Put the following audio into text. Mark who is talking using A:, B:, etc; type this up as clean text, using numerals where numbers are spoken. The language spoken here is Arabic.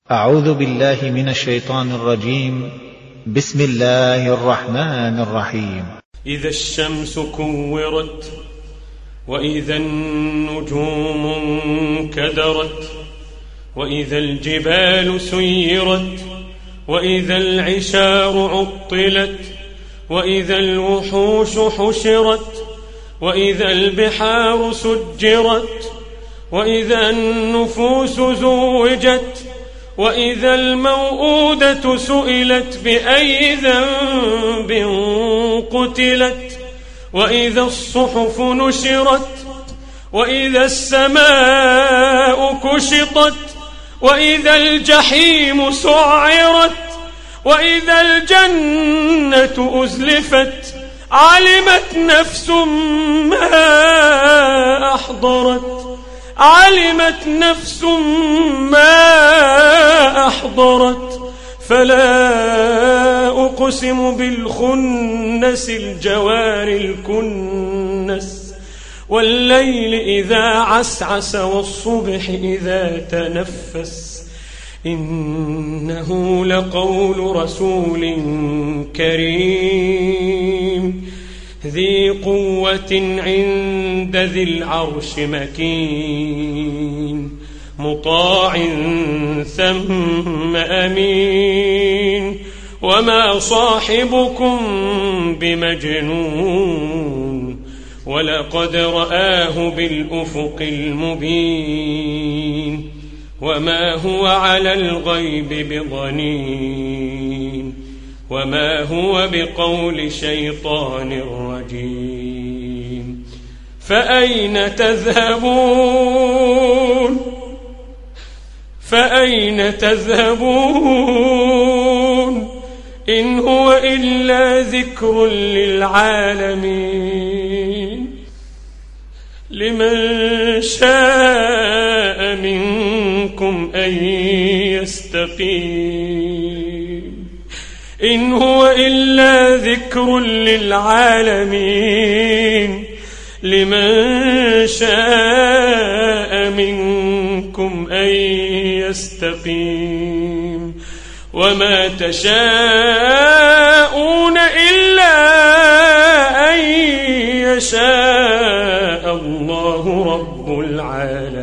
A: أعوذ بالله من الشيطان الرجيم. بسم الله الرحمن الرحيم.
B: إذا الشمس كورت وإذا النجوم انكدرت وإذا الجبال سيرت وإذا العشار عطلت وإذا الوحوش حشرت وإذا البحار سجرت وإذا النفوس زوجت وإذا الموءودة سئلت بأي ذنب قتلت وإذا الصحف نشرت وإذا السماء كشطت وإذا الجحيم سعرت وإذا الجنة أزلفت علمت نفس ما أحضرت فلا أقسم بالخنس الجوار الكنس والليل إذا عسعس والصبح إذا تنفس إنه لقول رسول كريم ذي قوة عند ذي العرش مكين مطاع ثم أمين وما صاحبكم بمجنون ولقد رآه بالأفق المبين وما هو على الغيب بضنين وما هو بقول شيطان رجيم فأين تذهبون إن هو إلا ذكر للعالمين لمن شاء منكم أن يستقيم إن هو إلا ذكر للعالمين لمن شاء منكم أن يستقيم وما تشاءون إلا أن يشاء الله رب العالمين.